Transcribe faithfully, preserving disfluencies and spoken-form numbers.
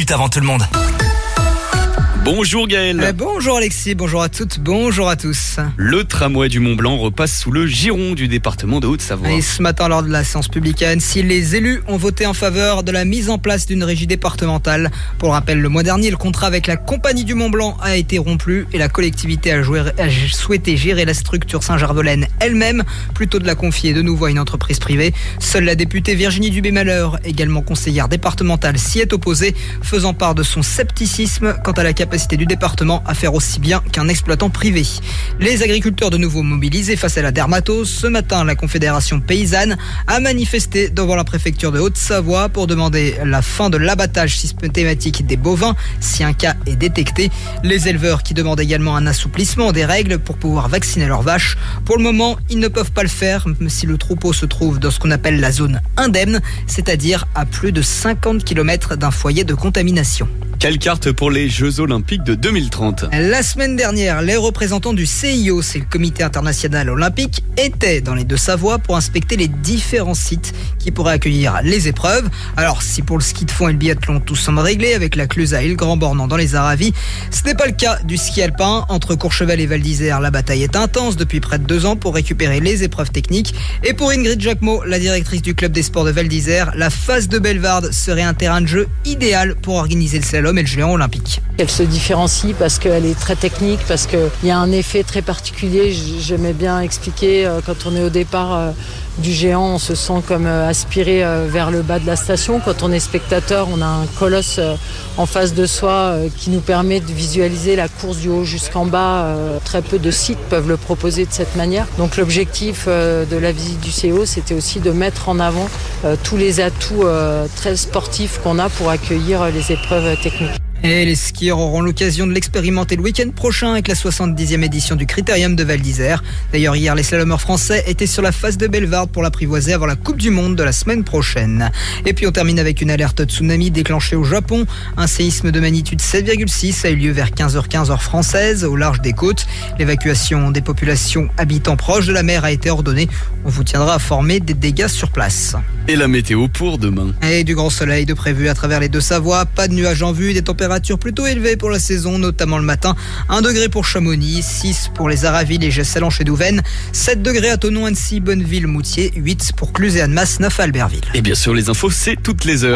minutes avant tout le monde. Bonjour Gaël. Euh, bonjour Alexis, bonjour à toutes, bonjour à tous. Le tramway du Mont-Blanc repasse sous le giron du département de Haute-Savoie. Et ce matin, lors de la séance publique à Annecy, les élus ont voté en faveur de la mise en place d'une régie départementale. Pour rappel, le mois dernier, le contrat avec la Compagnie du Mont-Blanc a été rompu et la collectivité a, joué, a souhaité gérer la structure Saint-Gervolaine elle-même, plutôt de la confier de nouveau à une entreprise privée. Seule la députée Virginie Dubé-Malheur, également conseillère départementale, s'y est opposée, faisant part de son scepticisme quant à la capacité du département à faire aussi bien qu'un exploitant privé. Les agriculteurs de nouveau mobilisés face à la dermatose. Ce matin, la Confédération paysanne a manifesté devant la préfecture de Haute-Savoie pour demander la fin de l'abattage systématique des bovins si un cas est détecté. Les éleveurs qui demandent également un assouplissement des règles pour pouvoir vacciner leurs vaches. Pour le moment, ils ne peuvent pas le faire même si le troupeau se trouve dans ce qu'on appelle la zone indemne, c'est-à-dire à plus de cinquante kilomètres d'un foyer de contamination. Quelle carte pour les Jeux Olympiques de deux mille trente? La semaine dernière, les représentants du C I O, c'est le Comité International Olympique, étaient dans les Deux-Savoie pour inspecter les différents sites qui pourraient accueillir les épreuves. Alors, si pour le ski de fond et le biathlon, tout semble réglé avec la Clusa et le Grand Bornand dans les Aravis, ce n'est pas le cas du ski alpin. Entre Courchevel et Val d'Isère, la bataille est intense depuis près de deux ans pour récupérer les épreuves techniques. Et pour Ingrid Jacquemot, la directrice du club des sports de Val d'Isère, la face de Bellevarde serait un terrain de jeu idéal pour organiser le slalom et le géant olympique. Elle se différencie parce qu'elle est très technique, parce qu'il y a un effet très particulier. J'aimais bien expliquer, quand on est au départ du géant, on se sent comme aspiré vers le bas de la station. Quand on est spectateur, on a un colosse en face de soi qui nous permet de visualiser la course du haut jusqu'en bas. Très peu de sites peuvent le proposer de cette manière. Donc l'objectif de la visite du C I O, c'était aussi de mettre en avant tous les atouts très sportifs qu'on a pour accueillir les épreuves techniques. Et les skieurs auront l'occasion de l'expérimenter le week-end prochain avec la soixante-dixième édition du Critérium de Val d'Isère. D'ailleurs, hier, les slalomeurs français étaient sur la face de Bellevarde pour l'apprivoiser avant la Coupe du Monde de la semaine prochaine. Et puis on termine avec une alerte tsunami déclenchée au Japon. Un séisme de magnitude sept virgule six a eu lieu vers quinze heures quinze heure française au large des côtes. L'évacuation des populations habitant proches de la mer a été ordonnée. On vous tiendra informé des dégâts sur place. Et la météo pour demain? Et du grand soleil de prévu à travers les Deux-Savoie. Pas de nuages en vue, des températures plutôt élevées pour la saison, notamment le matin. un degré pour Chamonix, six pour les Aravis, les Gesses-Salanches et Douvaine, sept degrés à Thonon, Annecy, Bonneville, Moutier, huit pour Cluse et Annemasse, neuf à Albertville. Et bien sûr, les infos, c'est toutes les heures.